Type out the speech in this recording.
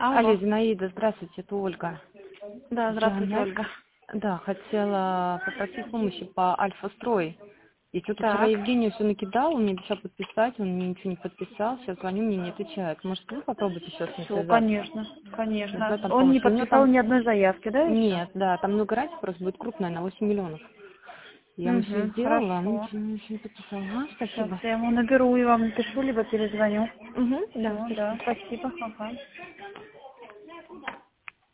Алло. Алло, Зинаида, здравствуйте, это Ольга. Да, здравствуйте, Я, Ольга. да, хотела попросить помощи по Альфа-строй. Я что-то вчера Так. Евгению все накидала, он мне обещал подписать, он мне ничего не подписал, сейчас звоню, мне не отвечает. Может, вы попробуйте еще с ним Все, связаться? конечно, Нужна конечно. там Он не помощь. У него подписал там... ни одной заявки, да, еще? Нет, да, там многоразие просто будет крупное, на 8 миллионов. Я ему все Угу, сделала, а он хорошо. ничего не подписал. Ага, Сейчас спасибо. я ему наберу и вам напишу, либо перезвоню. Угу, да, Все, спасибо. да, спасибо. Ага.